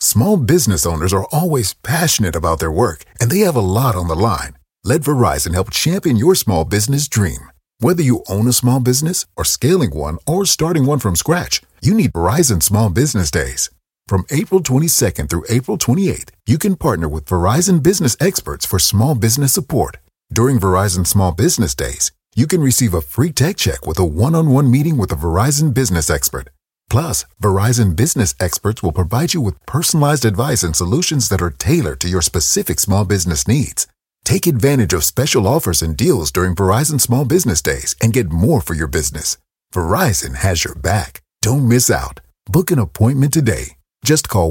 Small business owners are always passionate about their work, and they have a lot on the line. Let Verizon help champion your small business dream. Whether you own a small business or scaling one or starting one from scratch, you need Verizon Small Business Days. From April 22nd through April 28th, you can partner with Verizon business experts for small business support. During Verizon Small Business Days, you can receive a free tech check with a one-on-one meeting with a Verizon business expert. Plus, Verizon business experts will provide you with personalized advice and solutions that are tailored to your specific small business needs. Take advantage of special offers and deals during Verizon Small Business Days and get more for your business. Verizon has your back. Don't miss out. Book an appointment today. Just call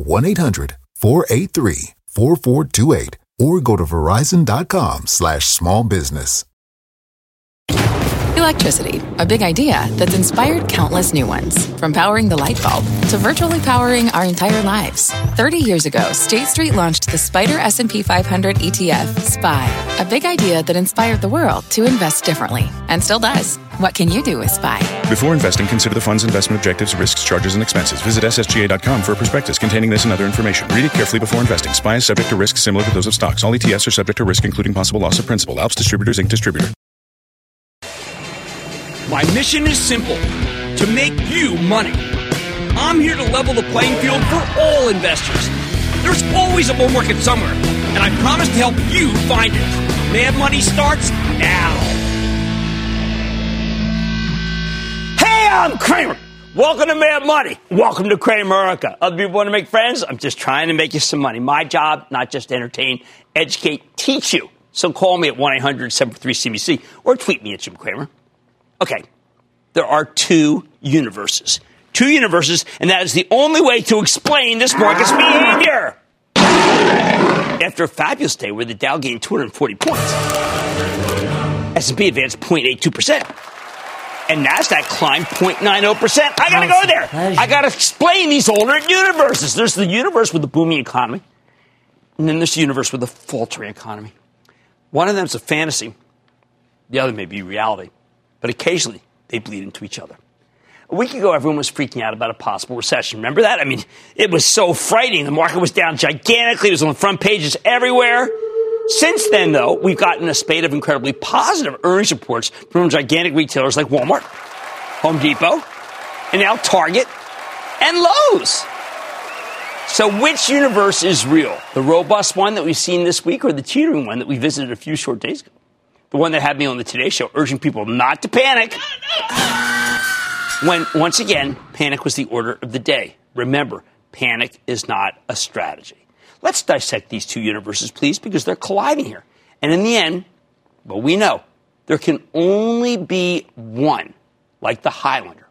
1-800-483-4428 or go to verizon.com/smallbusiness. Electricity, a big idea that's inspired countless new ones. From powering the light bulb to virtually powering our entire lives. 30 years ago, State Street launched the Spider S&P 500 ETF, SPY. A big idea that inspired the world to invest differently. And still does. What can you do with SPY? Before investing, consider the fund's investment objectives, risks, charges, and expenses. Visit ssga.com for a prospectus containing this and other information. Read it carefully before investing. SPY is subject to risks similar to those of stocks. All ETFs are subject to risk, including possible loss of principal. Alps Distributors, Inc. Distributor. My mission is simple, to make you money. I'm here to level the playing field for all investors. There's always a bull market somewhere, and I promise to help you find it. Mad Money starts now. Hey, I'm Kramer. Welcome to Mad Money. Welcome to Cramerica. Other people want to make friends? I'm just trying to make you some money. My job, not just entertain, educate, teach you. So call me at 1-800-743-CBC or tweet me at Jim Cramer. Okay, there are two universes, and that is the only way to explain this market's behavior. After a fabulous day where the Dow gained 240 points, S&P advanced 0.82%, and NASDAQ climbed 0.90%. I got to go there. I got to explain these alternate universes. There's the universe with the booming economy, and then there's the universe with the faltering economy. One of them is a fantasy. The other may be reality. But occasionally, they bleed into each other. A week ago, everyone was freaking out about a possible recession. Remember that? I mean, it was so frightening. The market was down gigantically. It was on the front pages everywhere. Since then, though, we've gotten a spate of incredibly positive earnings reports from gigantic retailers like Walmart, Home Depot, and now Target and Lowe's. So which universe is real? The robust one that we've seen this week or the teetering one that we visited a few short days ago? The one that had me on the Today Show urging people not to panic. When, once again, panic was the order of the day. Remember, panic is not a strategy. Let's dissect these two universes, please, because they're colliding here. And in the end, well, we know there can only be one, like the Highlander.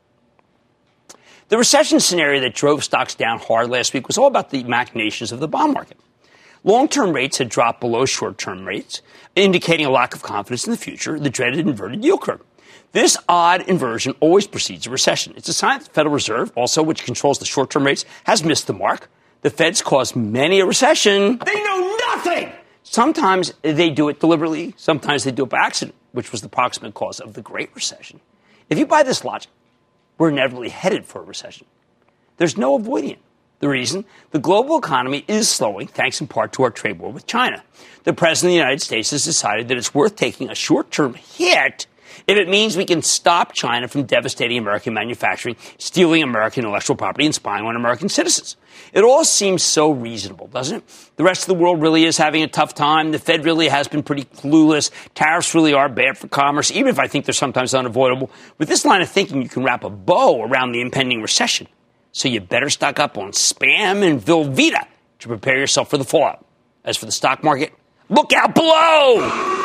The recession scenario that drove stocks down hard last week was all about the machinations of the bond market. Long-term rates had dropped below short-term rates, indicating a lack of confidence in the future, the dreaded inverted yield curve. This odd inversion always precedes a recession. It's a sign that the Federal Reserve, also which controls the short-term rates, has missed the mark. The Fed's caused many a recession. They know nothing! Sometimes they do it deliberately. Sometimes they do it by accident, which was the proximate cause of the Great Recession. If you buy this logic, we're inevitably headed for a recession. There's no avoiding it. The reason? The global economy is slowing, thanks in part to our trade war with China. The President of the United States has decided that it's worth taking a short-term hit if it means we can stop China from devastating American manufacturing, stealing American intellectual property, and spying on American citizens. It all seems so reasonable, doesn't it? The rest of the world really is having a tough time. The Fed really has been pretty clueless. Tariffs really are bad for commerce, even if I think they're sometimes unavoidable. With this line of thinking, you can wrap a bow around the impending recession. So you better stock up on Spam and Velveeta to prepare yourself for the fallout. As for the stock market, look out below!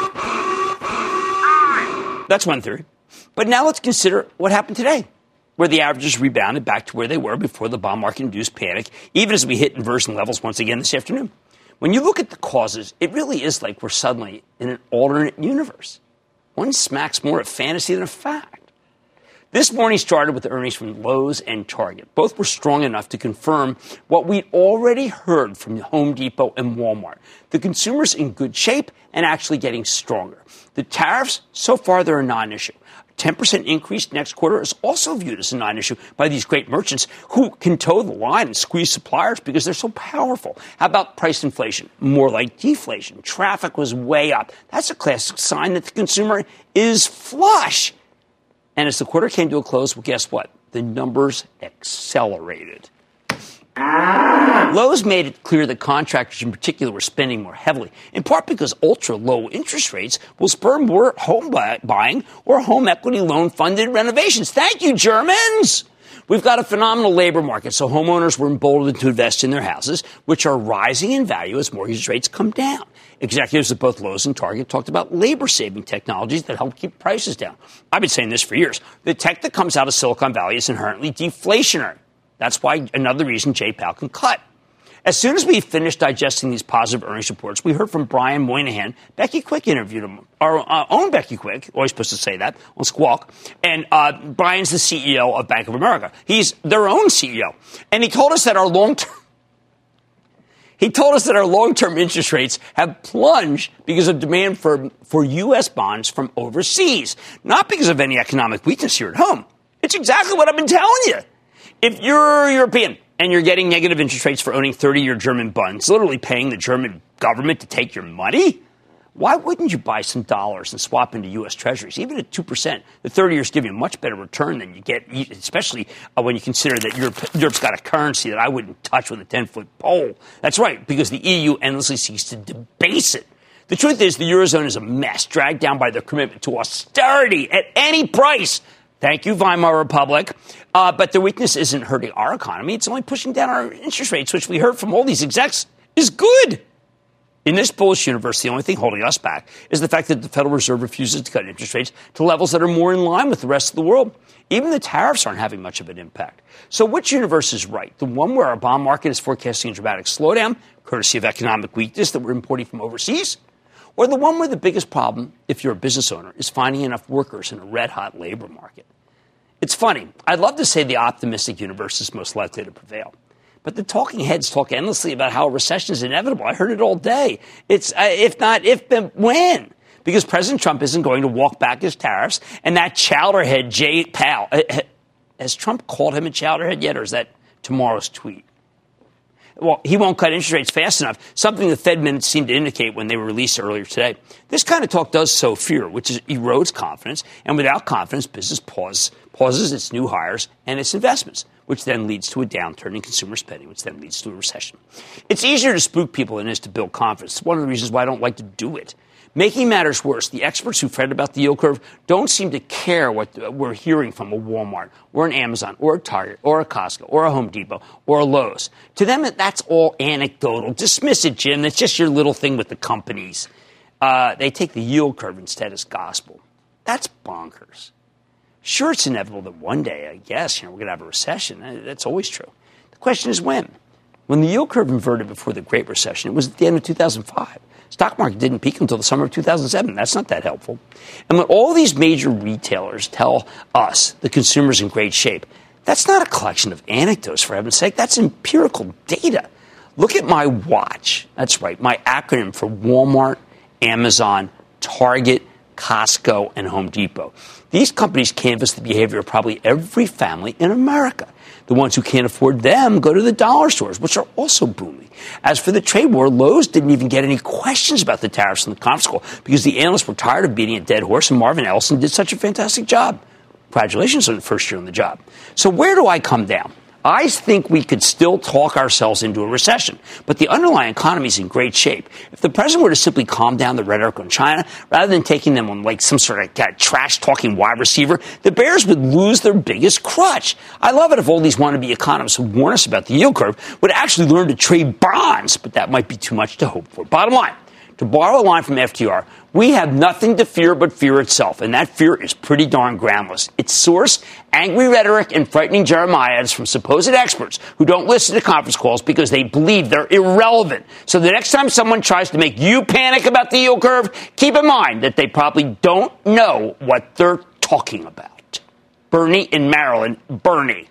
That's one theory. But now let's consider what happened today, where the averages rebounded back to where they were before the bond market induced panic, even as we hit inversion levels once again this afternoon. When you look at the causes, it really is like we're suddenly in an alternate universe. One smacks more of fantasy than a fact. This morning started with the earnings from Lowe's and Target. Both were strong enough to confirm what we'd already heard from Home Depot and Walmart. The consumer's in good shape and actually getting stronger. The tariffs, so far, they're a non-issue. 10% increase next quarter is also viewed as a non-issue by these great merchants who can toe the line and squeeze suppliers because they're so powerful. How about price inflation? More like deflation. Traffic was way up. That's a classic sign that the consumer is flush. And as the quarter came to a close, well, guess what? The numbers accelerated. Lowe's made it clear that contractors in particular were spending more heavily, in part because ultra-low interest rates will spur more home buying or home equity loan-funded renovations. Thank you, Germans! We've got a phenomenal labor market, so homeowners were emboldened to invest in their houses, which are rising in value as mortgage rates come down. Executives at both Lowe's and Target talked about labor-saving technologies that help keep prices down. I've been saying this for years. The tech that comes out of Silicon Valley is inherently deflationary. That's why another reason Jay Powell can cut. As soon as we finished digesting these positive earnings reports, we heard from Brian Moynihan. Becky Quick interviewed him. Our own Becky Quick, always supposed to say that on Squawk. And Brian's the CEO of Bank of America. He's their own CEO. And he told us that our long-term interest rates have plunged because of demand for U.S. bonds from overseas, not because of any economic weakness here at home. It's exactly what I've been telling you. If you're European and you're getting negative interest rates for owning 30-year German bonds, literally paying the German government to take your money, why wouldn't you buy some dollars and swap into U.S. Treasuries? Even at 2%, the 30 years give you a much better return than you get, especially when you consider that Europe's got a currency that I wouldn't touch with a 10-foot pole. That's right, because the EU endlessly seeks to debase it. The truth is the Eurozone is a mess, dragged down by their commitment to austerity at any price. Thank you, Weimar Republic. But the weakness isn't hurting our economy. It's only pushing down our interest rates, which we heard from all these execs is good. In this bullish universe, the only thing holding us back is the fact that the Federal Reserve refuses to cut interest rates to levels that are more in line with the rest of the world. Even the tariffs aren't having much of an impact. So which universe is right? The one where our bond market is forecasting a dramatic slowdown, courtesy of economic weakness that we're importing from overseas? Or the one where the biggest problem, if you're a business owner, is finding enough workers in a red-hot labor market? It's funny. I'd love to say the optimistic universe is most likely to prevail. But the talking heads talk endlessly about how a recession is inevitable. I heard it all day. It's if not if, then when? Because President Trump isn't going to walk back his tariffs, and that chowderhead Jay Powell. Has Trump called him a chowderhead yet, or is that tomorrow's tweet? Well, he won't cut interest rates fast enough, something the Fed minutes seemed to indicate when they were released earlier today. This kind of talk does sow fear, which erodes confidence, and without confidence, business pauses its new hires and its investments, which then leads to a downturn in consumer spending, which then leads to a recession. It's easier to spook people than it is to build confidence. It's one of the reasons why I don't like to do it. Making matters worse, the experts who fret about the yield curve don't seem to care what we're hearing from a Walmart or an Amazon or a Target or a Costco or a Home Depot or a Lowe's. To them, that's all anecdotal. Dismiss it, Jim. That's just your little thing with the companies. They take the yield curve instead as gospel. That's bonkers. Sure, it's inevitable that one day, I guess, we're going to have a recession. That's always true. The question is when. When the yield curve inverted before the Great Recession, it was at the end of 2005. Stock market didn't peak until the summer of 2007. That's not that helpful. And when all these major retailers tell us the consumer's in great shape, that's not a collection of anecdotes, for heaven's sake. That's empirical data. Look at my watch. That's right, my acronym for Walmart, Amazon, Target, Costco, and Home Depot. These companies canvass the behavior of probably every family in America. The ones who can't afford them go to the dollar stores, which are also booming. As for the trade war, Lowe's didn't even get any questions about the tariffs in the conference call because the analysts were tired of beating a dead horse, and Marvin Ellison did such a fantastic job. Congratulations on the first year on the job. So where do I come down? I think we could still talk ourselves into a recession, but the underlying economy is in great shape. If the president were to simply calm down the rhetoric on China, rather than taking them on like some sort of trash-talking wide receiver, the Bears would lose their biggest crutch. I love it if all these wannabe economists who warn us about the yield curve would actually learn to trade bonds, but that might be too much to hope for. Bottom line, to borrow a line from FTR, we have nothing to fear but fear itself, and that fear is pretty darn groundless. Its source, angry rhetoric and frightening jeremiads from supposed experts who don't listen to conference calls because they believe they're irrelevant. So the next time someone tries to make you panic about the yield curve, keep in mind that they probably don't know what they're talking about. Bernie in Maryland. Bernie.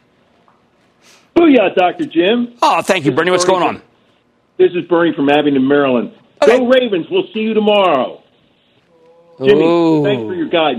Booyah, Dr. Jim. Oh, thank you, Bernie. What's going on? This is Bernie from Abingdon, Maryland. Okay. Go Ravens. We'll see you tomorrow. Jimmy, thanks for your guidance.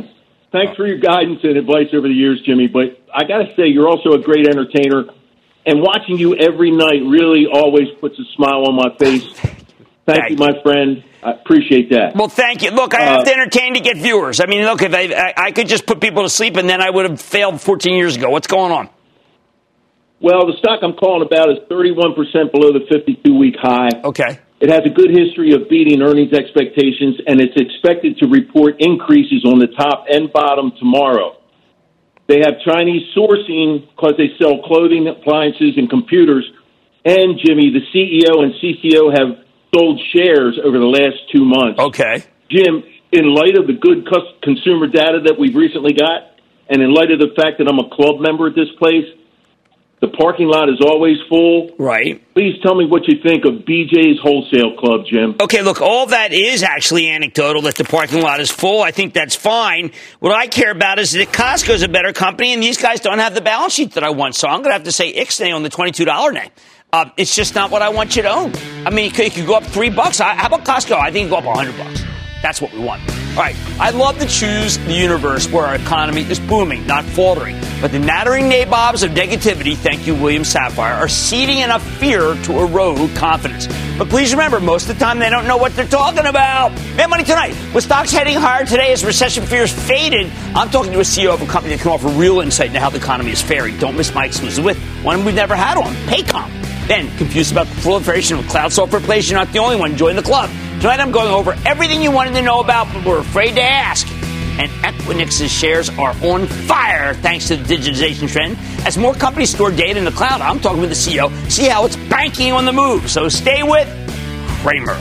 Thanks for your guidance and advice over the years, Jimmy. But I got to say, you're also a great entertainer. And watching you every night really always puts a smile on my face. Thank you, my friend. I appreciate that. Well, thank you. Look, I have to entertain to get viewers. I mean, look, if I could just put people to sleep and then I would have failed 14 years ago. What's going on? Well, the stock I'm calling about is 31% below the 52-week high. Okay. It has a good history of beating earnings expectations, and it's expected to report increases on the top and bottom tomorrow. They have Chinese sourcing because they sell clothing, appliances, and computers. And, Jimmy, the CEO and CCO have sold shares over the last 2 months. Okay. Jim, in light of the good consumer data that we've recently got, and in light of the fact that I'm a club member at this place, the parking lot is always full. Right. Please tell me what you think of BJ's Wholesale Club, Jim. Okay, look, all that is actually anecdotal, that the parking lot is full. I think that's fine. What I care about is that Costco's a better company, and these guys don't have the balance sheet that I want. So I'm going to have to say ixnay on the $22 name. It's just not what I want you to own. I mean, it could go up $3. How about Costco? I think it could go up $100. That's what we want. All right, I'd love to choose the universe where our economy is booming, not faltering. But the nattering nabobs of negativity, thank you, William Safire, are seeding enough fear to erode confidence. But please remember, most of the time they don't know what they're talking about. Mad Money tonight. With stocks heading higher today as recession fears faded, I'm talking to a CEO of a company that can offer real insight into how the economy is faring. Don't miss my exclusive with one we've never had on, Paycom. Then, confused about the proliferation of cloud software plays, you're not the only one. Join the club. Tonight I'm going over everything you wanted to know about but were afraid to ask. And Equinix's shares are on fire thanks to the digitization trend. As more companies store data in the cloud, I'm talking with the CEO, see how it's banking on the move. So stay with Cramer.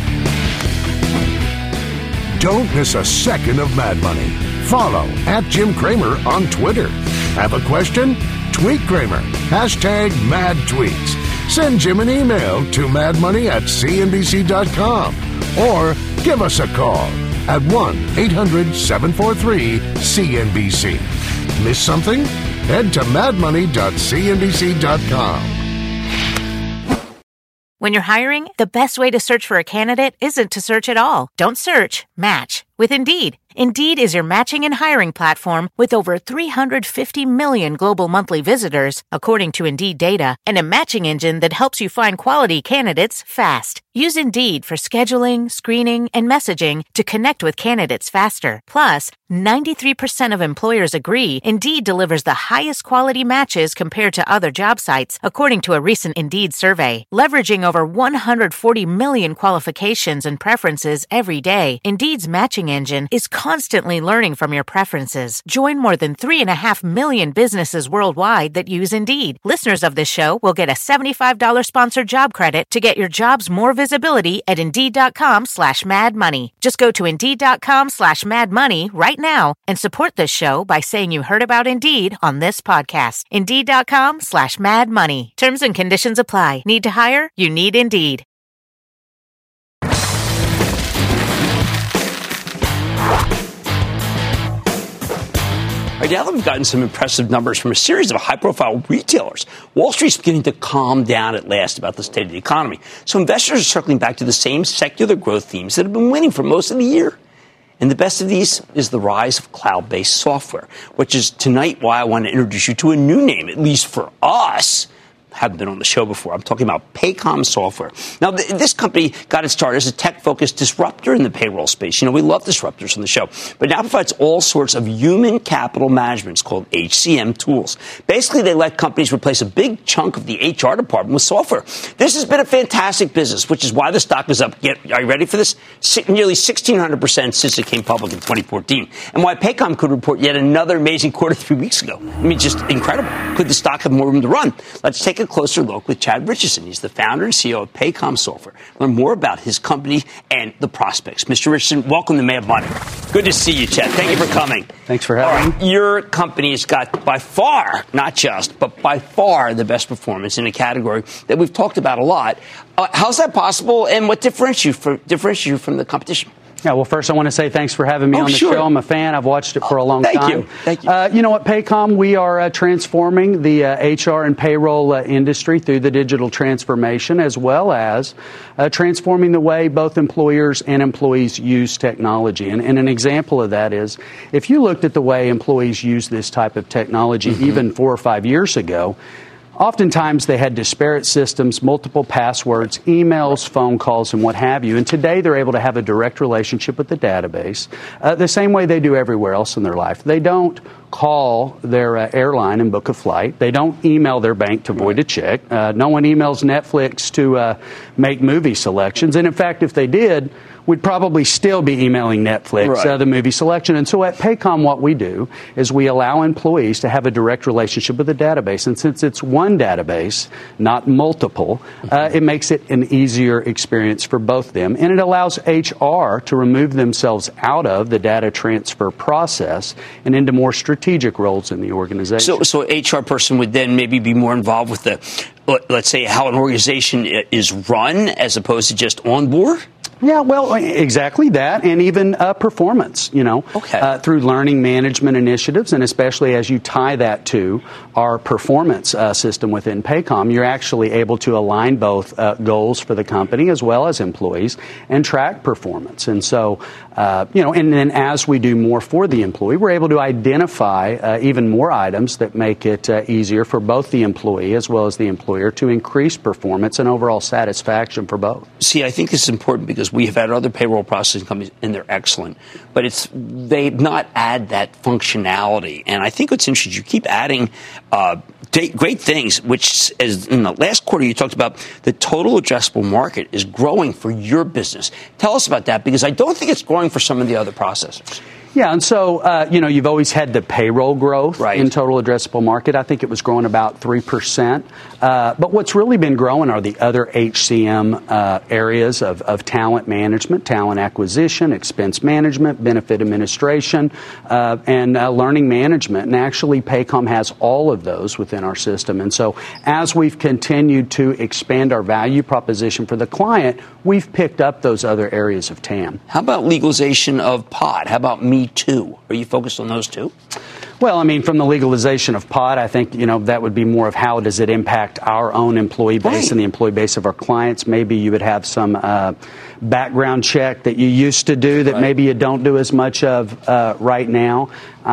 Don't miss a second of Mad Money. Follow @JimCramer on Twitter. Have a question? Tweet Cramer. #MadTweets. Send Jim an email to madmoney@cnbc.com or give us a call at 1-800-743-CNBC. Miss something? Head to madmoney.cnbc.com. When you're hiring, the best way to search for a candidate isn't to search at all. Don't search, match with Indeed. Indeed is your matching and hiring platform with over 350 million global monthly visitors, according to Indeed data, and a matching engine that helps you find quality candidates fast. Use Indeed for scheduling, screening, and messaging to connect with candidates faster. Plus, 93% of employers agree Indeed delivers the highest quality matches compared to other job sites, according to a recent Indeed survey. Leveraging over 140 million qualifications and preferences every day, Indeed's matching engine is constantly learning from your preferences. Join more than 3.5 million businesses worldwide that use Indeed. Listeners of this show will get a $75 sponsored job credit to get your jobs more visibility at Indeed.com/madmoney. Just go to Indeed.com/madmoney right now and support this show by saying you heard about Indeed on this podcast. Indeed.com/madmoney. Terms and conditions apply. Need to hire? You need Indeed. Now that we've gotten some impressive numbers from a series of high-profile retailers, Wall Street's beginning to calm down at last about the state of the economy. So investors are circling back to the same secular growth themes that have been winning for most of the year. And the best of these is the rise of cloud-based software, which is tonight why I want to introduce you to a new name, at least for us. Haven't been on the show before. I'm talking about Paycom Software. Now, this company got its start as a tech-focused disruptor in the payroll space. You know, we love disruptors on the show. But now provides all sorts of human capital management. It's called HCM tools. Basically, they let companies replace a big chunk of the HR department with software. This has been a fantastic business, which is why the stock is up. Are you ready for this? Nearly 1,600% since it came public in 2014. And why Paycom could report yet another amazing quarter 3 weeks ago. I mean, just incredible. Could the stock have more room to run? Let's take a closer look with Chad Richardson. He's the founder and CEO of Paycom Software. Learn more about his company and the prospects. Mr. Richardson, welcome to Mad Money. Good to see you, Chad. Thank you for coming. Thanks for having me. Your company has got by far, not just, but by far the best performance in a category that we've talked about a lot. How's that possible, and what differentiates you from the competition? Yeah, well, first I want to say thanks for having me on the show. I'm a fan. I've watched it for a long time. Thank you. You know, at Paycom, we are transforming the HR and payroll industry through the digital transformation, as well as transforming the way both employers and employees use technology. And an example of that is, if you looked at the way employees use this type of technology even 4 or 5 years ago, oftentimes they had disparate systems, multiple passwords, emails, phone calls, and what have you. And today they're able to have a direct relationship with the database the same way they do everywhere else in their life. They don't call their airline and book a flight. They don't email their bank to void a check. No one emails Netflix to make movie selections. And in fact, if they did, we'd probably still be emailing Netflix the movie selection. And so at Paycom, what we do is we allow employees to have a direct relationship with the database. And since it's one database, not multiple, it makes it an easier experience for both them. And it allows HR to remove themselves out of the data transfer process and into more strategic roles in the organization. So HR person would then maybe be more involved with let's say, how an organization is run as opposed to just on board? Yeah, well, exactly that, and even performance, through learning management initiatives, and especially as you tie that to our performance system within Paycom, you're actually able to align both goals for the company as well as employees and track performance. And so, and then as we do more for the employee, we're able to identify even more items that make it easier for both the employee as well as the employer to increase performance and overall satisfaction for both. See, I think this is important because we have had other payroll processing companies, and they're excellent, but they've not add that functionality. And I think what's interesting, you keep adding great things, which, as in the last quarter, you talked about the total addressable market is growing for your business. Tell us about that, because I don't think it's growing for some of the other processors. Yeah, and so, you've always had the payroll growth in total addressable market. I think it was growing about 3%. But what's really been growing are the other HCM areas of talent management, talent acquisition, expense management, benefit administration, and learning management. And actually, Paycom has all of those within our system. And so as we've continued to expand our value proposition for the client, we've picked up those other areas of TAM. How about legalization of POD? How about Me Too? Are you focused on those too? Well, I mean, from the legalization of POD, I think, that would be more of how does it impact our own employee base and the employee base of our clients. Maybe you would have some background check that you used to do that maybe you don't do as much of right now.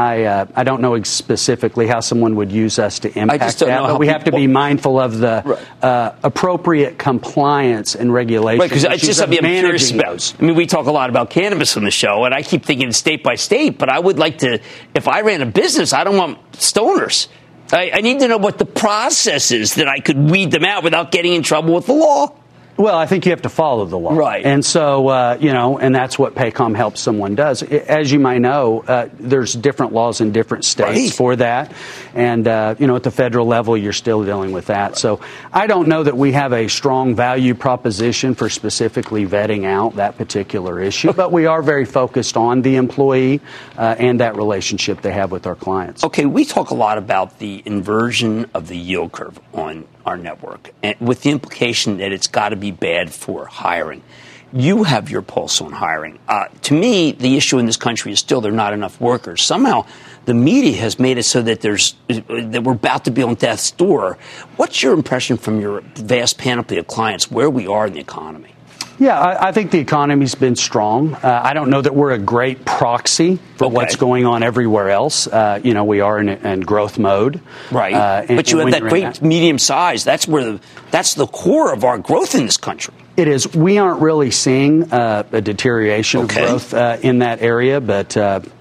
I don't know specifically how someone would use us to impact that, but we have to be mindful of the appropriate compliance and regulations. Right, because I'm curious about. I mean, we talk a lot about cannabis on the show, and I keep thinking state by state, but I would like to, if I ran a business, I don't want stoners. I need to know what the process is that I could weed them out without getting in trouble with the law. Well, I think you have to follow the law. Right. And so, and that's what Paycom helps someone does. As you might know, there's different laws in different states for that. And, at the federal level, you're still dealing with that. So I don't know that we have a strong value proposition for specifically vetting out that particular issue, but we are very focused on the employee and that relationship they have with our clients. Okay, we talk a lot about the inversion of the yield curve on our network, and with the implication that it's got to be bad for hiring. You have your pulse on hiring. To me, the issue in this country is still there are not enough workers. Somehow, the media has made it so that we're about to be on death's door. What's your impression from your vast panoply of clients where we are in the economy? Yeah, I think the economy's been strong. I don't know that we're a great proxy for what's going on everywhere else. We are in growth mode. Right. But you have that great medium size. That's the core of our growth in this country. It is. We aren't really seeing a deterioration of growth in that area, but,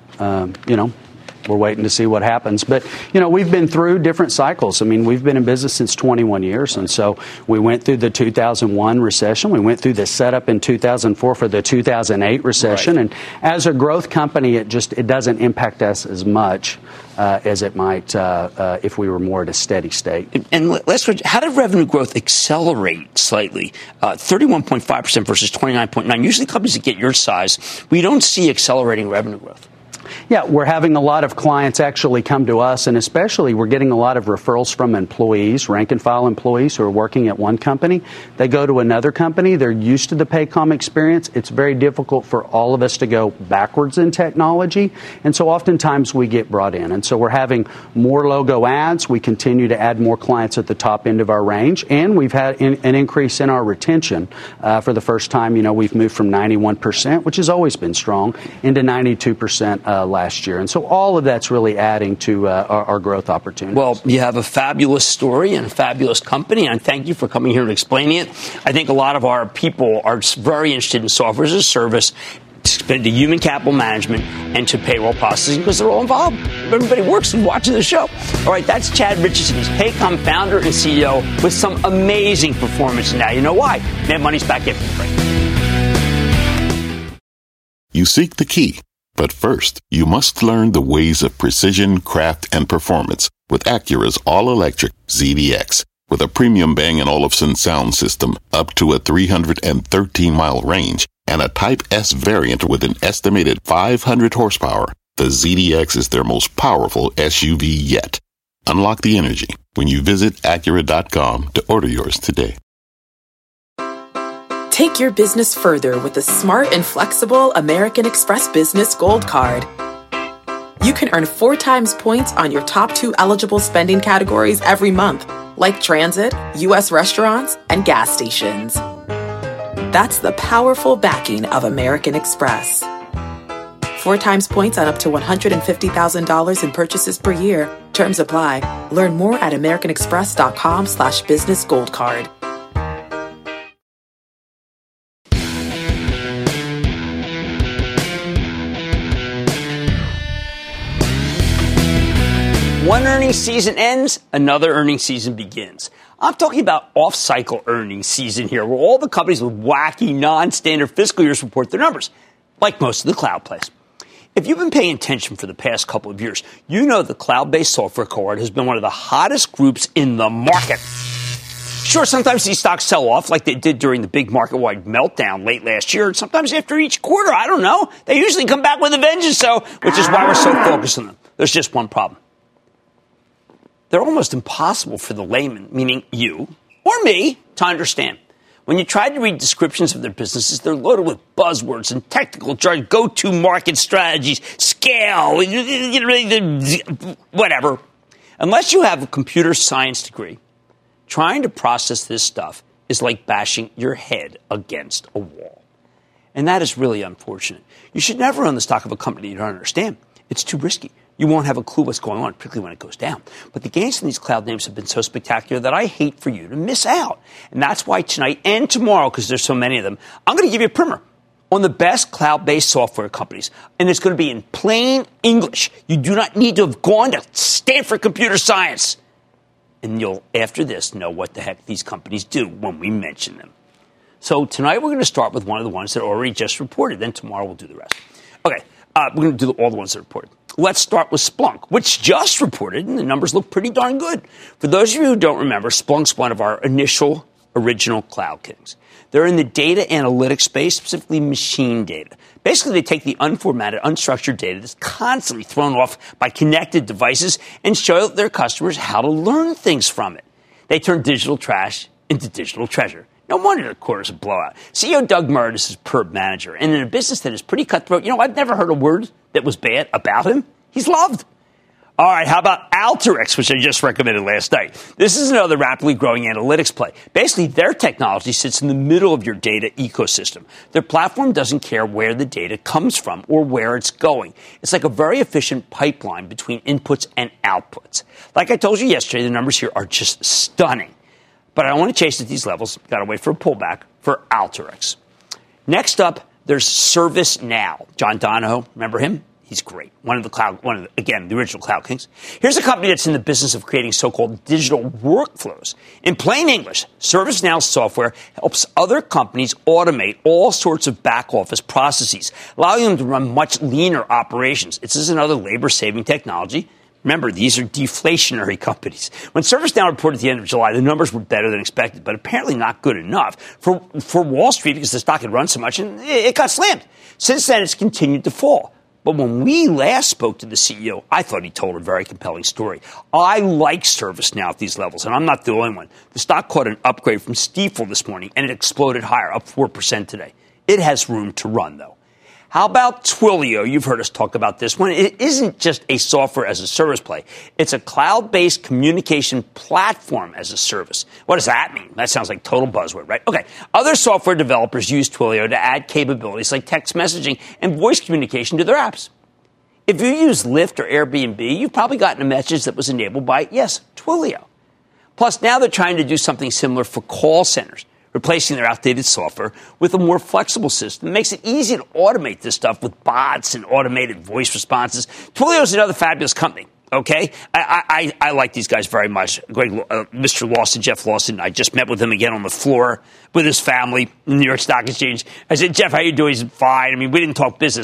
we're waiting to see what happens. But, we've been through different cycles. I mean, we've been in business since 21 years. And so we went through the 2001 recession. We went through the setup in 2004 for the 2008 recession. And as a growth company, it doesn't impact us as much as it might if we were more at a steady state. And last question, how did revenue growth accelerate slightly? 31.5% versus 29.9%. Usually companies that get your size, we don't see accelerating revenue growth. Yeah, we're having a lot of clients actually come to us, and especially we're getting a lot of referrals from employees, rank and file employees who are working at one company. They go to another company. They're used to the Paycom experience. It's very difficult for all of us to go backwards in technology, and so oftentimes we get brought in. And so we're having more logo ads. We continue to add more clients at the top end of our range, and we've had an increase in our retention. For the first time, we've moved from 91%, which has always been strong, into 92% last year. And so all of that's really adding to our growth opportunities. Well, you have a fabulous story and a fabulous company, and thank you for coming here and explaining it. I think a lot of our people are very interested in software as a service, to human capital management, and to payroll processing, because they're all involved. Everybody works and watching the show. All right, that's Chad Richison. He's Paycom founder and CEO with some amazing performance. Now you know why. Mad Money's back after the break. You seek the key, but first, you must learn the ways of precision, craft, and performance with Acura's all-electric ZDX. With a premium Bang & Olufsen sound system up to a 313-mile range and a Type S variant with an estimated 500 horsepower, the ZDX is their most powerful SUV yet. Unlock the energy when you visit Acura.com to order yours today. Take your business further with the smart and flexible American Express Business Gold Card. You can earn 4 times points on your top 2 eligible spending categories every month, like transit, U.S. restaurants, and gas stations. That's the powerful backing of American Express. 4 times points on up to $150,000 in purchases per year. Terms apply. Learn more at americanexpress.com/business gold card. One earnings season ends, another earnings season begins. I'm talking about off-cycle earnings season here, where all the companies with wacky, non-standard fiscal years report their numbers, like most of the cloud plays. If you've been paying attention for the past couple of years, you know the cloud-based software cohort has been one of the hottest groups in the market. Sure, sometimes these stocks sell off like they did during the big market-wide meltdown late last year, and sometimes after each quarter, I don't know. They usually come back with a vengeance, which is why we're so focused on them. There's just one problem. They're almost impossible for the layman, meaning you or me, to understand. When you try to read descriptions of their businesses, they're loaded with buzzwords and technical jargon, go-to-market strategies, scale, whatever. Unless you have a computer science degree, trying to process this stuff is like bashing your head against a wall. And that is really unfortunate. You should never own the stock of a company you don't understand. It's too risky. You won't have a clue what's going on, particularly when it goes down. But the gains in these cloud names have been so spectacular that I hate for you to miss out. And that's why tonight and tomorrow, because there's so many of them, I'm going to give you a primer on the best cloud-based software companies. And it's going to be in plain English. You do not need to have gone to Stanford Computer Science. And you'll, after this, know what the heck these companies do when we mention them. So tonight we're going to start with one of the ones that already just reported. Then tomorrow we'll do the rest. Okay, we're going to do all the ones that reported. Let's start with Splunk, which just reported, and the numbers look pretty darn good. For those of you who don't remember, Splunk's one of our original cloud kings. They're in the data analytics space, specifically machine data. Basically, they take the unformatted, unstructured data that's constantly thrown off by connected devices and show their customers how to learn things from it. They turn digital trash into digital treasure. No wonder the quarter's a blowout. CEO Doug Merritt is his perp manager. And in a business that is pretty cutthroat, I've never heard a word that was bad about him. He's loved. All right, how about Alteryx, which I just recommended last night? This is another rapidly growing analytics play. Basically, their technology sits in the middle of your data ecosystem. Their platform doesn't care where the data comes from or where it's going. It's like a very efficient pipeline between inputs and outputs. Like I told you yesterday, the numbers here are just stunning. But I don't want to chase at these levels. Got to wait for a pullback for Alteryx. Next up, there's ServiceNow. John Donahoe, remember him? He's great. The original cloud kings. Here's a company that's in the business of creating so-called digital workflows. In plain English, ServiceNow software helps other companies automate all sorts of back-office processes, allowing them to run much leaner operations. This is another labor-saving technology. Remember, these are deflationary companies. When ServiceNow reported at the end of July, the numbers were better than expected, but apparently not good enough for Wall Street because the stock had run so much and it got slammed. Since then, it's continued to fall. But when we last spoke to the CEO, I thought he told a very compelling story. I like ServiceNow at these levels, and I'm not the only one. The stock caught an upgrade from Stifel this morning, and it exploded higher, up 4% today. It has room to run, though. How about Twilio? You've heard us talk about this one. It isn't just a software as a service play. It's a cloud-based communication platform as a service. What does that mean? That sounds like total buzzword, right? Okay. Other software developers use Twilio to add capabilities like text messaging and voice communication to their apps. If you use Lyft or Airbnb, you've probably gotten a message that was enabled by, yes, Twilio. Plus, now they're trying to do something similar for call centers, replacing their outdated software with a more flexible system that makes it easy to automate this stuff with bots and automated voice responses. Twilio is another fabulous company, okay? I like these guys very much. Mr. Lawson, Jeff Lawson, I just met with him again on the floor with his family in the New York Stock Exchange. I said, Jeff, how you doing? He's fine. I mean, we didn't talk business.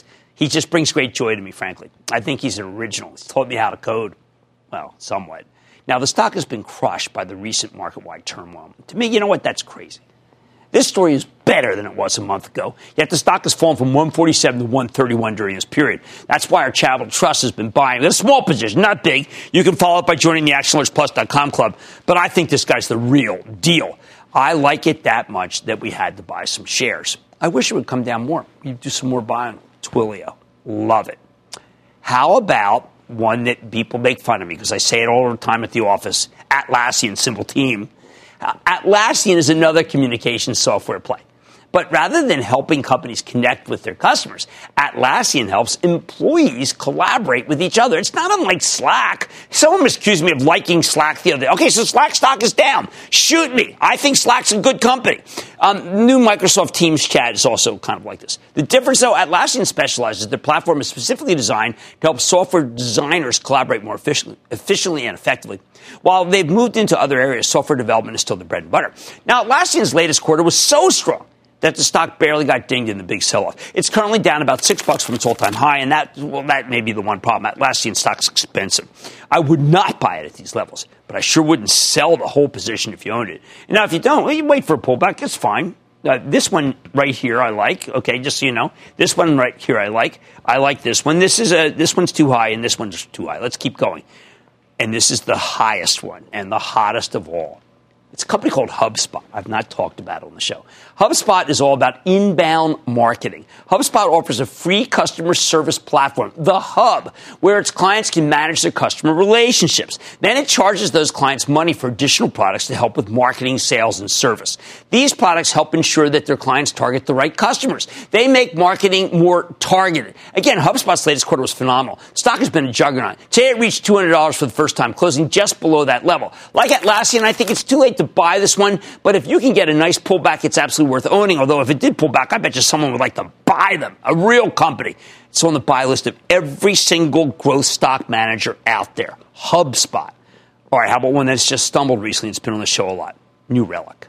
He just brings great joy to me, frankly. I think he's an original. He's taught me how to code. Well, somewhat. Now, the stock has been crushed by the recent market-wide turmoil. To me, you know what? That's crazy. This story is better than it was a month ago, yet the stock has fallen from 147 to 131 during this period. That's why our Charitable Trust has been buying. It's a small position, not big. You can follow up by joining the ActionAlertsPlus.com club, but I think this guy's the real deal. I like it that much that we had to buy some shares. I wish it would come down more. You'd do some more buying. Twilio. Love it. How about one that people make fun of me because I say it all the time at the office, Atlassian, simple team. Atlassian is another communication software play. But rather than helping companies connect with their customers, Atlassian helps employees collaborate with each other. It's not unlike Slack. Someone accused me of liking Slack the other day. Okay, so Slack stock is down. Shoot me. I think Slack's a good company. New Microsoft Teams chat is also kind of like this. The difference, though, Atlassian specializes. Their platform is specifically designed to help software designers collaborate more efficiently and effectively. While they've moved into other areas, software development is still the bread and butter. Now, Atlassian's latest quarter was so strong that the stock barely got dinged in the big sell-off. It's currently down about $6 from its all-time high, and that may be the one problem. Atlassian stock's expensive. I would not buy it at these levels, but I sure wouldn't sell the whole position if you owned it. Now, if you don't, well, you wait for a pullback. It's fine. This one right here I like. Okay, just so you know. This one right here I like. I like this one. This one's too high, and this one's too high. Let's keep going. And this is the highest one and the hottest of all. It's a company called HubSpot. I've not talked about it on the show. HubSpot is all about inbound marketing. HubSpot offers a free customer service platform, The Hub, where its clients can manage their customer relationships. Then it charges those clients money for additional products to help with marketing, sales, and service. These products help ensure that their clients target the right customers. They make marketing more targeted. Again, HubSpot's latest quarter was phenomenal. Stock has been a juggernaut. Today it reached $200 for the first time, closing just below that level. Like Atlassian, I think it's too late to buy this one, but if you can get a nice pullback, it's absolutely worth owning. Although if it did pull back, I bet you someone would like to buy them. A real company. It's on the buy list of every single growth stock manager out there. HubSpot. All right, how about one that's just stumbled recently? It's been on the show a lot. New Relic.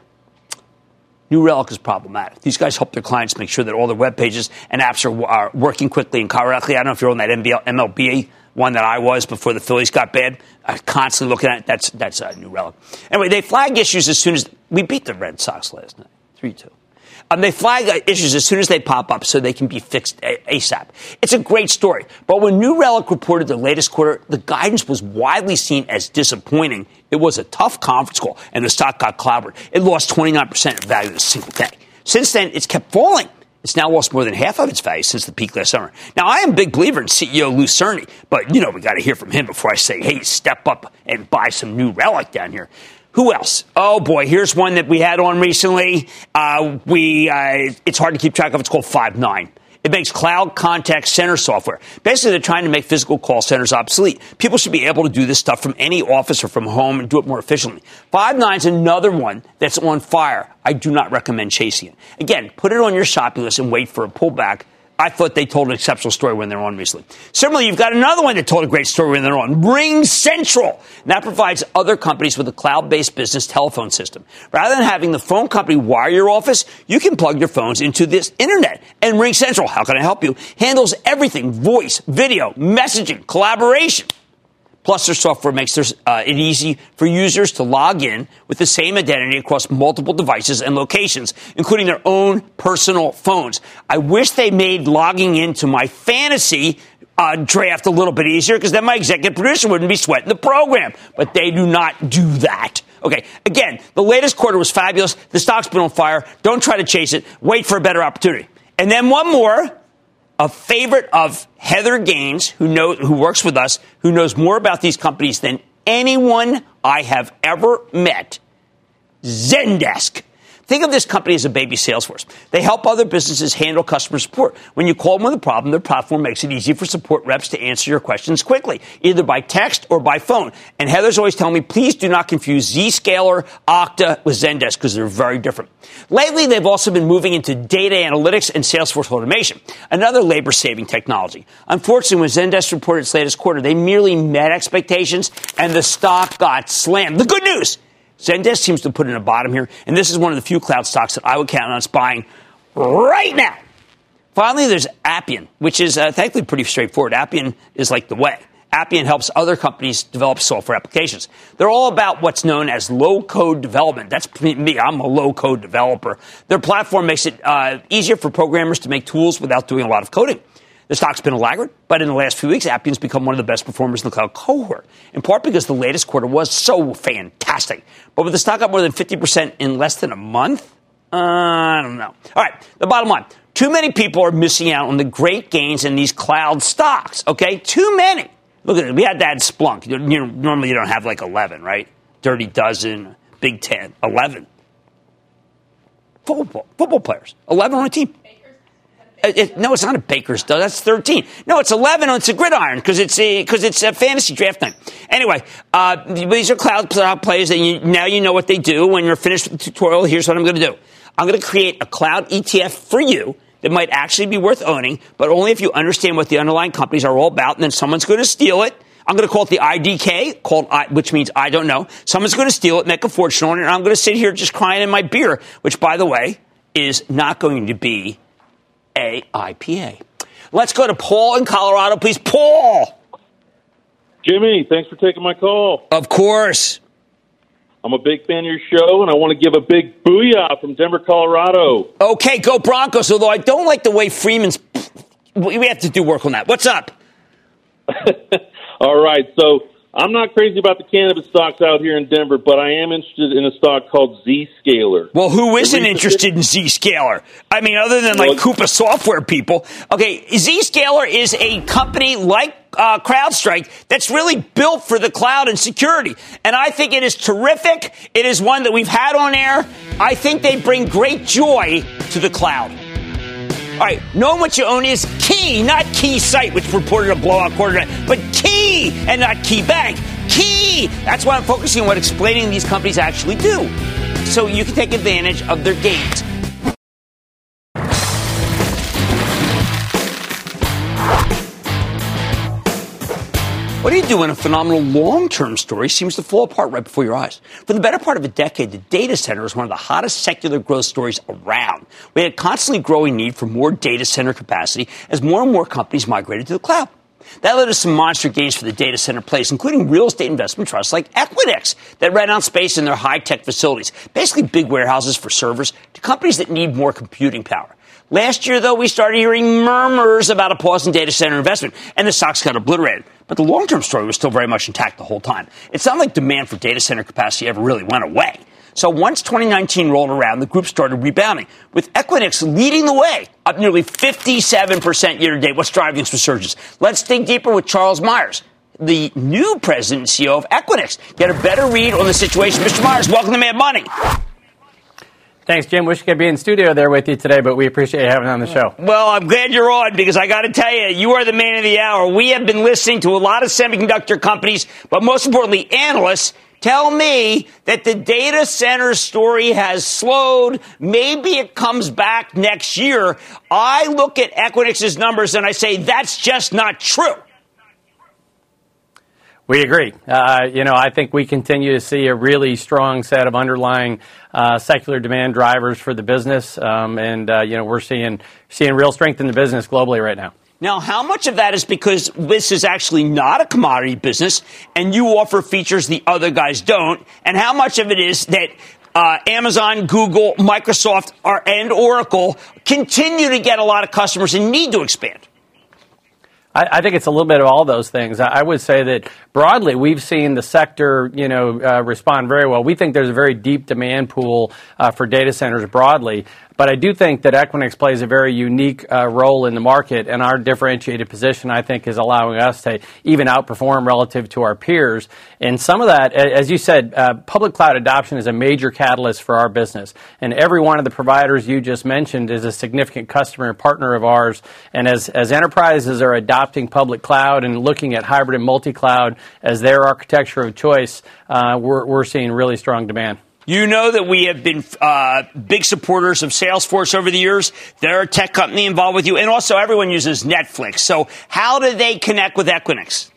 New Relic is problematic. These guys help their clients make sure that all their web pages and apps are working quickly and correctly. I don't know if you're on that MLB one that I was before the Phillies got bad. I'm constantly looking at it. That's a New Relic. Anyway, they flag issues as soon as we beat the Red Sox last night, 3-2. They flag issues as soon as they pop up so they can be fixed ASAP. It's a great story. But when New Relic reported the latest quarter, the guidance was widely seen as disappointing. It was a tough conference call, and the stock got clobbered. It lost 29% of value in a single day. Since then, it's kept falling. It's now lost more than half of its value since the peak last summer. Now, I am a big believer in CEO Lou Cerny, but, you know, we got to hear from him before I say, hey, step up and buy some New Relic down here. Who else? Oh, boy, here's one that we had on recently. It's hard to keep track of. It's called Five9. It makes cloud contact center software. Basically, they're trying to make physical call centers obsolete. People should be able to do this stuff from any office or from home and do it more efficiently. Five9 is another one that's on fire. I do not recommend chasing it. Again, put it on your shopping list and wait for a pullback. I thought they told an exceptional story when they were on recently. Similarly, you've got another one that told a great story when they're on, RingCentral. And that provides other companies with a cloud-based business telephone system. Rather than having the phone company wire your office, you can plug your phones into this internet. And RingCentral, how can I help you, handles everything: voice, video, messaging, collaboration. Plus, their software makes it easy for users to log in with the same identity across multiple devices and locations, including their own personal phones. I wish they made logging into my fantasy draft a little bit easier, because then my executive producer wouldn't be sweating the program. But they do not do that. Okay, again, the latest quarter was fabulous. The stock's been on fire. Don't try to chase it. Wait for a better opportunity. And then one more, a favorite of Heather Gaines, who works with us, who knows more about these companies than anyone I have ever met, Zendesk. Think of this company as a baby Salesforce. They help other businesses handle customer support. When you call them with a problem, their platform makes it easy for support reps to answer your questions quickly, either by text or by phone. And Heather's always telling me, please do not confuse Zscaler, Okta with Zendesk, because they're very different. Lately, they've also been moving into data analytics and Salesforce automation, another labor-saving technology. Unfortunately, when Zendesk reported its latest quarter, they merely met expectations, and the stock got slammed. The good news: Zendesk seems to put in a bottom here, and this is one of the few cloud stocks that I would count on buying right now. Finally, there's Appian, which is thankfully pretty straightforward. Appian is like the way. Appian helps other companies develop software applications. They're all about what's known as low-code development. That's me. I'm a low-code developer. Their platform makes it easier for programmers to make tools without doing a lot of coding. The stock's been a laggard, but in the last few weeks, Appian's become one of the best performers in the cloud cohort, in part because the latest quarter was so fantastic. But with the stock up more than 50% in less than a month, I don't know. All right, the bottom line. Too many people are missing out on the great gains in these cloud stocks, okay? Too many. Look at it. We had that Splunk. Normally you don't have like 11, right? Dirty Dozen, Big Ten, 11. Football players, 11 on a team. No, it's not a baker's dozen. That's 13. No, it's 11. It's a gridiron because it's a fantasy draft night. Anyway, these are cloud plays, and now you know what they do. When you're finished with the tutorial, here's what I'm going to do. I'm going to create a cloud ETF for you that might actually be worth owning, but only if you understand what the underlying companies are all about, and then someone's going to steal it. I'm going to call it the IDK, which means I don't know. Someone's going to steal it, make a fortune on it, and I'm going to sit here just crying in my beer, which, by the way, is not going to be AIPA. Let's go to Paul in Colorado, please. Paul! Jimmy, thanks for taking my call. Of course. I'm a big fan of your show, and I want to give a big booyah from Denver, Colorado. Okay, go Broncos, although I don't like the way Freeman's... We have to do work on that. What's up? All right, so I'm not crazy about the cannabis stocks out here in Denver, but I am interested in a stock called Zscaler. Well, who isn't interested in Zscaler? I mean, other than like Coupa software people. Okay, Zscaler is a company like CrowdStrike that's really built for the cloud and security. And I think it is terrific. It is one that we've had on air. I think they bring great joy to the cloud. All right, knowing what you own is key, not Keysight, which reported a blowout quarter, but key and not Key Bank. Key! That's why I'm focusing on what explaining these companies actually do, so you can take advantage of their gains. What do you do when a phenomenal long-term story seems to fall apart right before your eyes? For the better part of a decade, the data center is one of the hottest secular growth stories around. We had a constantly growing need for more data center capacity as more and more companies migrated to the cloud. That led to some monster gains for the data center plays, including real estate investment trusts like Equinix that rent out space in their high-tech facilities, basically big warehouses for servers, to companies that need more computing power. Last year, though, we started hearing murmurs about a pause in data center investment, and the stocks got obliterated. But the long-term story was still very much intact the whole time. It's not like demand for data center capacity ever really went away. So once 2019 rolled around, the group started rebounding, with Equinix leading the way, up nearly 57% year-to-date. What's driving this resurgence? Let's dig deeper with Charles Myers, the new president and CEO of Equinix. Get a better read on the situation. Mr. Myers, welcome to Mad Money. Thanks, Jim. Wish I could be in studio there with you today, but we appreciate you having on the show. Well, I'm glad you're on because I got to tell you, you are the man of the hour. We have been listening to a lot of semiconductor companies, but most importantly, analysts tell me that the data center story has slowed. Maybe it comes back next year. I look at Equinix's numbers and I say that's just not true. We agree. I think we continue to see a really strong set of underlying secular demand drivers for the business, and we're seeing real strength in the business globally right now. Now, how much of that is because this is actually not a commodity business and you offer features the other guys don't? And how much of it is that Amazon, Google, Microsoft, and Oracle continue to get a lot of customers and need to expand? I think it's a little bit of all those things. I would say that broadly, we've seen the sector, respond very well. We think there's a very deep demand pool for data centers broadly. But I do think that Equinix plays a very unique role in the market, and our differentiated position, I think, is allowing us to even outperform relative to our peers. And some of that, as you said, public cloud adoption is a major catalyst for our business. And every one of the providers you just mentioned is a significant customer and partner of ours. And as enterprises are adopting public cloud and looking at hybrid and multi-cloud as their architecture of choice, we're seeing really strong demand. You know that we have been big supporters of Salesforce over the years. They're a tech company involved with you. And also everyone uses Netflix. So how do they connect with Equinix?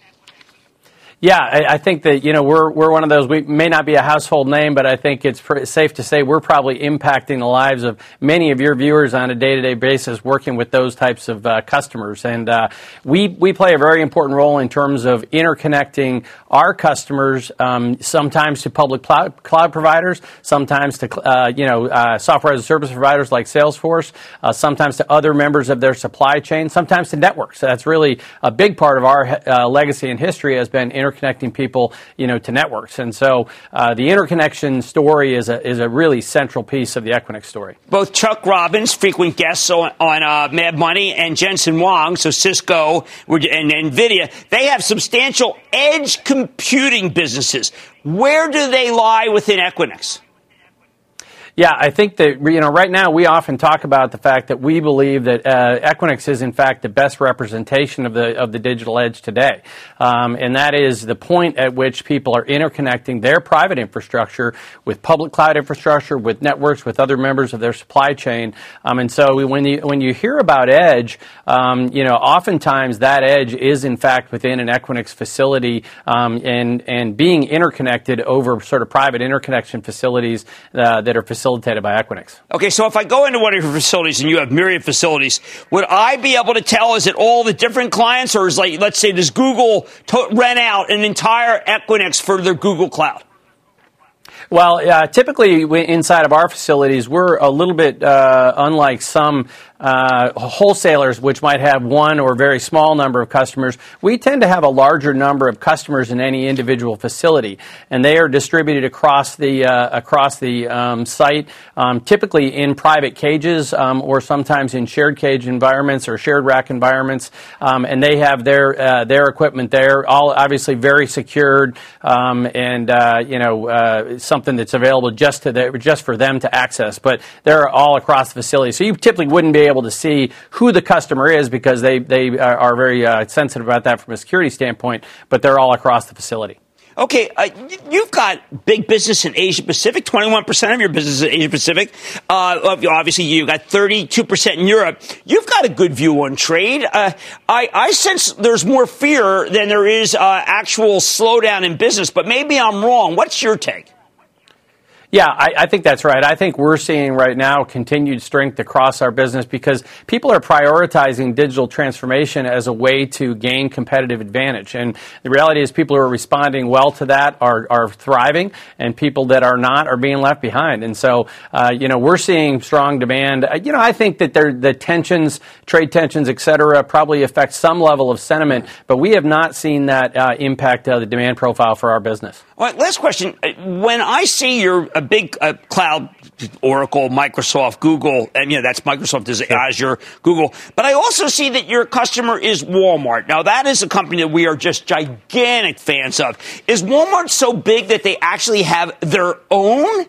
Yeah, I think that, we're one of those. We may not be a household name, but I think it's safe to say we're probably impacting the lives of many of your viewers on a day-to-day basis working with those types of customers. And we play a very important role in terms of interconnecting our customers, sometimes to public cloud providers, sometimes to, software as a service providers like Salesforce, sometimes to other members of their supply chain, sometimes to networks. So that's really a big part of our legacy and history has been interconnecting people, to networks. And so the interconnection story is a really central piece of the Equinix story. Both Chuck Robbins, frequent guests on Mad Money, and Jensen Huang, so Cisco and NVIDIA, they have substantial edge computing businesses. Where do they lie within Equinix? Yeah, I think that, right now we often talk about the fact that we believe that Equinix is, in fact, the best representation of the digital edge today. And that is the point at which people are interconnecting their private infrastructure with public cloud infrastructure, with networks, with other members of their supply chain. And so when you hear about edge, oftentimes that edge is, in fact, within an Equinix facility and being interconnected over sort of private interconnection facilities that are facilitated by Equinix. Okay, so if I go into one of your facilities and you have myriad facilities, would I be able to tell, is it all the different clients, or is, like, let's say, does Google rent out an entire Equinix for their Google Cloud? Well, typically inside of our facilities, we're a little bit unlike some wholesalers, which might have one or very small number of customers. We tend to have a larger number of customers in any individual facility, and they are distributed across the site, typically in private cages or sometimes in shared cage environments or shared rack environments, and they have their equipment there, all obviously very secured, and something that's available just for them to access. But they're all across the facility, so you typically wouldn't be able to see who the customer is because they are very sensitive about that from a security standpoint, but they're all across the facility. Okay, you've got big business in Asia Pacific. 21% of your business is Asia Pacific. Obviously, you've got 32% in Europe. You've got a good view on trade. I sense there's more fear than there is actual slowdown in business, but maybe I'm wrong. What's your take? Yeah, I think that's right. I think we're seeing right now continued strength across our business because people are prioritizing digital transformation as a way to gain competitive advantage. And the reality is people who are responding well to that are thriving, and people that are not are being left behind. And so, we're seeing strong demand. I think that the tensions, trade tensions, et cetera, probably affect some level of sentiment, but we have not seen that impact the demand profile for our business. All right, last question. When I see you're a big cloud, Oracle, Microsoft, Google, and that's Microsoft is Azure, Google, but I also see that your customer is Walmart. Now, that is a company that we are just gigantic fans of. Is Walmart so big that they actually have their own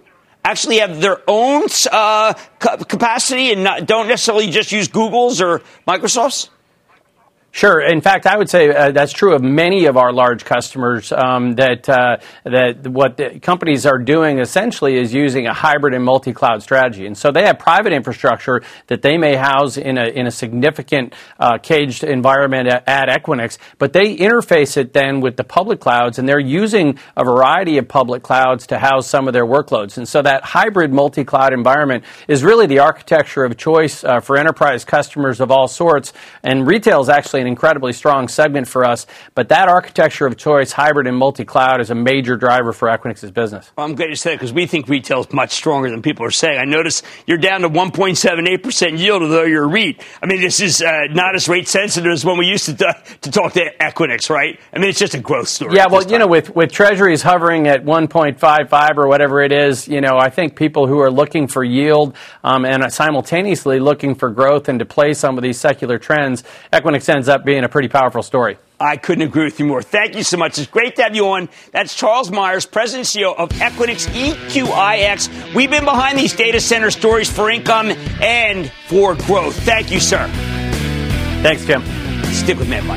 capacity and don't necessarily just use Google's or Microsoft's? Sure. In fact, I would say that's true of many of our large customers, that what the companies are doing essentially is using a hybrid and multi-cloud strategy. And so they have private infrastructure that they may house in a significant caged environment at Equinix, but they interface it then with the public clouds, and they're using a variety of public clouds to house some of their workloads. And so that hybrid multi-cloud environment is really the architecture of choice for enterprise customers of all sorts. And retail is actually an incredibly strong segment for us, but that architecture of choice, hybrid and multi-cloud, is a major driver for Equinix's business. Well, I'm glad you said it because we think retail is much stronger than people are saying. I notice you're down to 1.78% yield, although you're a REIT. I mean, this is not as rate sensitive as when we used to talk to Equinix, right? I mean, it's just a growth story. Yeah, well, with treasuries hovering at 1.55 or whatever it is, I think people who are looking for yield and simultaneously looking for growth and to play some of these secular trends, Equinix ends up being a pretty powerful story. I couldn't agree with you more. Thank you so much. It's great to have you on. That's Charles Myers, President and CEO of Equinix EQIX. We've been behind these data center stories for income and for growth. Thank you, sir. Thanks, Jim. Stick with Mad Money.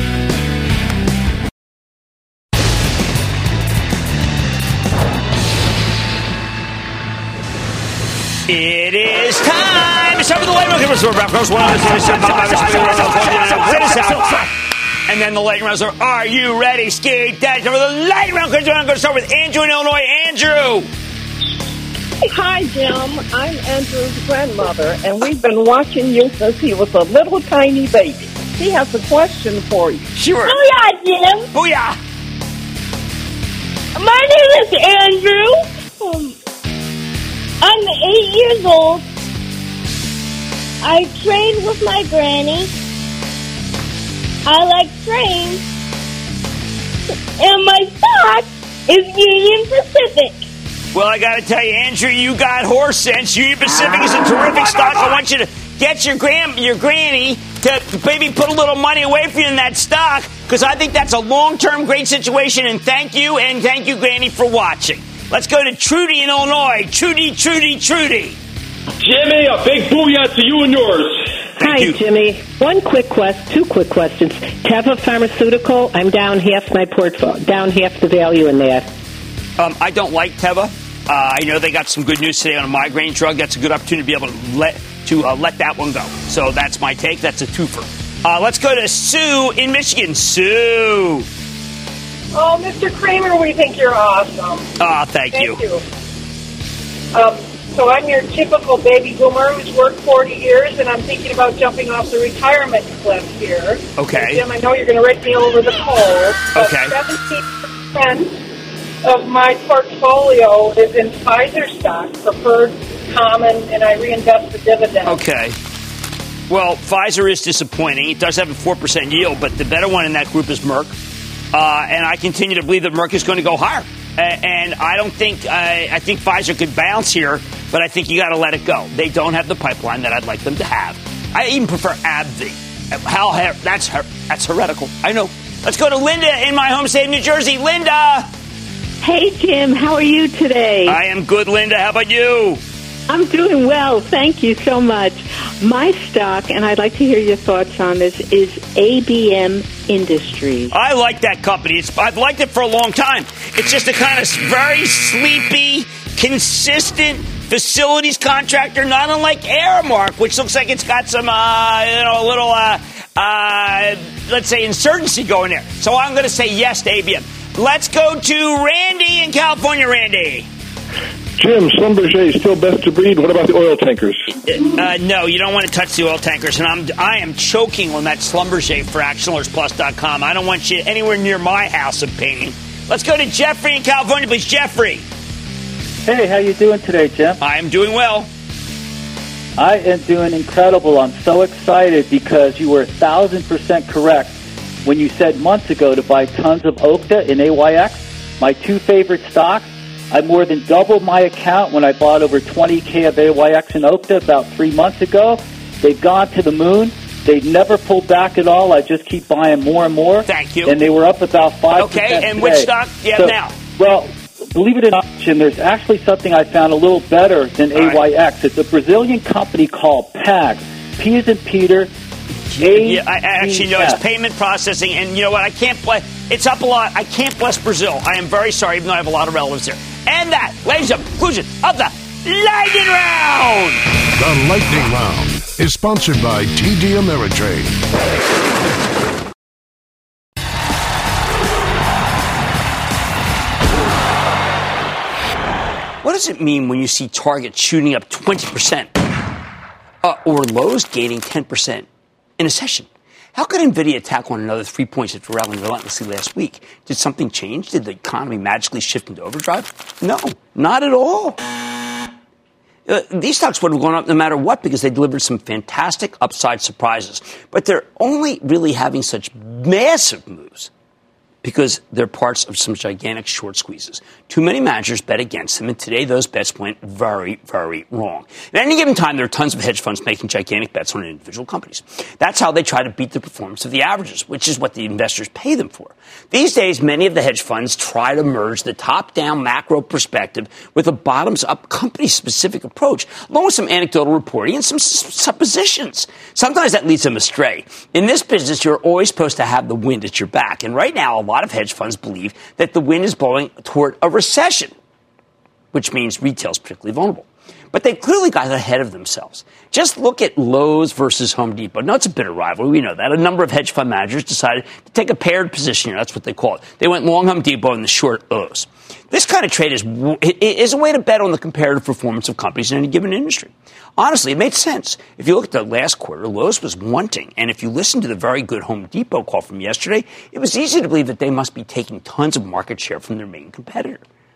It is time to start with the lightning round. And then the lightning rounds are, are you ready? Skate that. Over the lightning round. I'm going to start with Andrew in Illinois. Andrew. Hi, Jim. I'm Andrew's grandmother, and we've been watching you since he was a little tiny baby. He has a question for you. Sure. Booyah, Jim. Booyah. My name is Andrew. I'm 8 years old. I train with my granny. I like trains. And my stock is Union Pacific. Well, I got to tell you, Andrew, you got horse sense. Union Pacific is a terrific stock. I want you to get your granny to maybe put a little money away for you in that stock, because I think that's a long-term great situation. And thank you, Granny, for watching. Let's go to Trudy in Illinois. Trudy. Jimmy, a big booyah to you and yours. Hi, Jimmy. Two quick questions. Teva Pharmaceutical, I'm down half my portfolio, down half the value in that. I don't like Teva. I know they got some good news today on a migraine drug. That's a good opportunity to be able to let that one go. So that's my take. That's a twofer. Let's go to Sue in Michigan. Sue. Oh, Mr. Kramer, we think you're awesome. Thank you. So I'm your typical baby boomer who's worked 40 years, and I'm thinking about jumping off the retirement cliff here. Okay. Jim, I know you're going to rake me over the coals. Okay. 17% of my portfolio is in Pfizer stock, preferred, common, and I reinvest the dividend. Okay. Well, Pfizer is disappointing. It does have a 4% yield, but the better one in that group is Merck. And I continue to believe that Merck is going to go higher. And I don't think I think Pfizer could bounce here, but I think you got to let it go. They don't have the pipeline that I'd like them to have. I even prefer AbbVie. That's heretical. I know. Let's go to Linda in my home state of New Jersey. Linda. Hey, Jim. How are you today? I am good, Linda. How about you? I'm doing well. Thank you so much. My stock, and I'd like to hear your thoughts on this, is ABM Industries. I like that company. I've liked it for a long time. It's just a kind of very sleepy, consistent facilities contractor, not unlike Aramark, which looks like it's got some, a little, let's say, insurgency going there. So I'm going to say yes to ABM. Let's go to Randy in California. Randy. Jim, Schlumberger is still best to breed. What about the oil tankers? No, you don't want to touch the oil tankers. And I am choking on that Schlumberger for ActionAlertsPlus.com. I don't want you anywhere near my house of painting. Let's go to Jeffrey in California, please. Jeffrey. Hey, how you doing today, Jim? I am doing well. I am doing incredible. I'm so excited because you were 1,000% correct when you said months ago to buy tons of Okta in AYX, my two favorite stocks. I more than doubled my account when I bought over 20K of AYX and Okta about 3 months ago. They've gone to the moon. They've never pulled back at all. I just keep buying more and more. Thank you. And they were up about 5%. Okay, and today. which stock do you have now? Well, believe it or not, Jim, there's actually something I found a little better than AYX. It's a Brazilian company called PAG. P as in Peter, Yeah, I actually know it's payment processing, and you know what? I can't bless. It's up a lot. I can't bless Brazil. I am very sorry, even though I have a lot of relatives there. And that, ladies and gentlemen, conclusion of the Lightning Round. The Lightning Round is sponsored by TD Ameritrade. What does it mean when you see Target shooting up 20% or Lowe's gaining 10% in a session? How could NVIDIA tackle on another 3 points after rallying relentlessly last week? Did something change? Did the economy magically shift into overdrive? No, not at all. These stocks would have gone up no matter what because they delivered some fantastic upside surprises. But they're only really having such massive moves because they're parts of some gigantic short squeezes. Too many managers bet against them, and today those bets went very, very wrong. At any given time, there are tons of hedge funds making gigantic bets on individual companies. That's how they try to beat the performance of the averages, which is what the investors pay them for. These days, many of the hedge funds try to merge the top-down macro perspective with a bottoms-up company-specific approach, along with some anecdotal reporting and some suppositions. Sometimes that leads them astray. In this business, you're always supposed to have the wind at your back, and right now, a lot of hedge funds believe that the wind is blowing toward a recession, which means retail is particularly vulnerable. But they clearly got ahead of themselves. Just look at Lowe's versus Home Depot. Now, it's a bitter rivalry. We know that. A number of hedge fund managers decided to take a paired position here. That's what they call it. They went long Home Depot and the short Lowe's. This kind of trade is a way to bet on the comparative performance of companies in any given industry. Honestly, it made sense. If you look at the last quarter, Lowe's was wanting. And if you listen to the very good Home Depot call from yesterday, it was easy to believe that they must be taking tons of market share from their main competitor.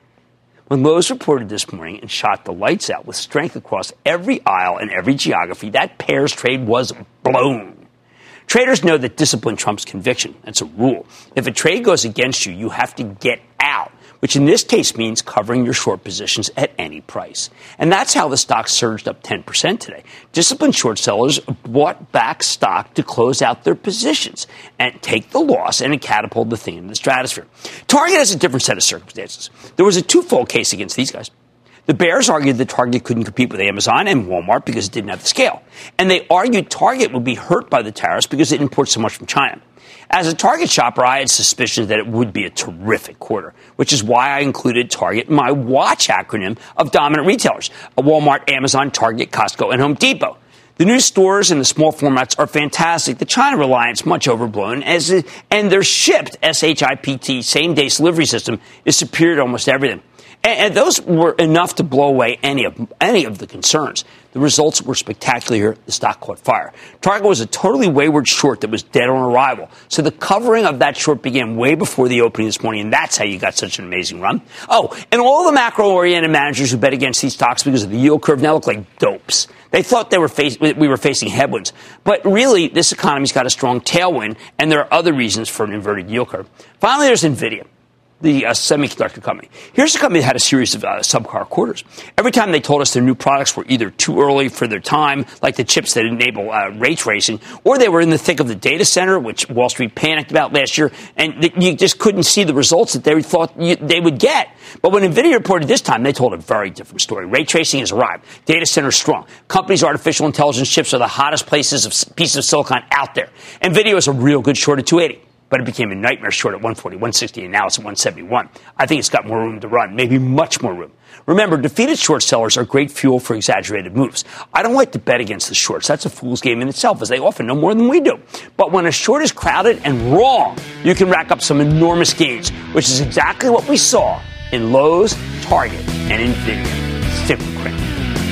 When Lowe's reported this morning and shot the lights out with strength across every aisle and every geography, that pair's trade was blown. Traders know that discipline trumps conviction. That's a rule. If a trade goes against you, you have to get out, which in this case means covering your short positions at any price. And that's how the stock surged up 10% today. Disciplined short sellers bought back stock to close out their positions and take the loss, and it catapulted the thing into the stratosphere. Target has a different set of circumstances. There was a twofold case against these guys. The bears argued that Target couldn't compete with Amazon and Walmart because it didn't have the scale. And they argued Target would be hurt by the tariffs because it imports so much from China. As a Target shopper, I had suspicions that it would be a terrific quarter, which is why I included Target in my WATCH acronym of dominant retailers: Walmart, Amazon, Target, Costco, and Home Depot. The new stores and the small formats are fantastic. The China reliance, much overblown, and their shipped SHIPT, same-day delivery system, is superior to almost everything. And those were enough to blow away any of the concerns. The results were spectacular here. The stock caught fire. Target was a totally wayward short that was dead on arrival. So the covering of that short began way before the opening this morning, and that's how you got such an amazing run. Oh, and all the macro-oriented managers who bet against these stocks because of the yield curve now look like dopes. They thought we were facing headwinds. But really, this economy's got a strong tailwind, and there are other reasons for an inverted yield curve. Finally, there's NVIDIA, the semiconductor company. Here's a company that had a series of subpar quarters. Every time they told us their new products were either too early for their time, like the chips that enable ray tracing, or they were in the thick of the data center, which Wall Street panicked about last year, and you just couldn't see the results that they thought they would get. But when NVIDIA reported this time, they told a very different story. Ray tracing has arrived. Data center is strong. Companies' artificial intelligence chips are the hottest pieces of silicon out there. NVIDIA was a real good short at 280. But it became a nightmare short at 140, 160, and now it's at 171. I think it's got more room to run, maybe much more room. Remember, defeated short sellers are great fuel for exaggerated moves. I don't like to bet against the shorts. That's a fool's game in itself, as they often know more than we do. But when a short is crowded and wrong, you can rack up some enormous gains, which is exactly what we saw in Lowe's, Target, and NVIDIA. Stick with Kramer.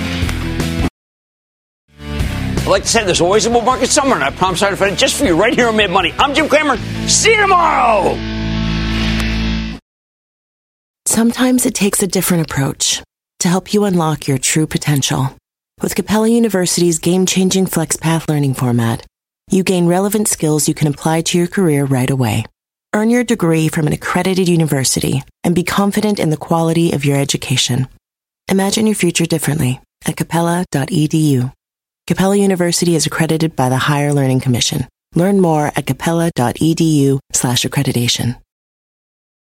I'd like to say there's always a bull market somewhere, and I promise I'll find it just for you right here on Mad Money. I'm Jim Cramer. See you tomorrow! Sometimes it takes a different approach to help you unlock your true potential. With Capella University's game-changing FlexPath learning format, you gain relevant skills you can apply to your career right away. Earn your degree from an accredited university and be confident in the quality of your education. Imagine your future differently at capella.edu. Capella University is accredited by the Higher Learning Commission. Learn more at capella.edu/accreditation.